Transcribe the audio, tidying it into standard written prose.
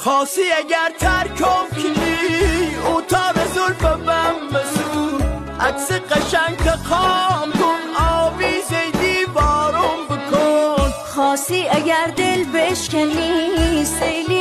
خاصی اگر ترکم کنی اتاق زلف بم بسو عکس قشنگ خام کن آویز دیوارم بکن خاصی اگر دل بشکنی سیلی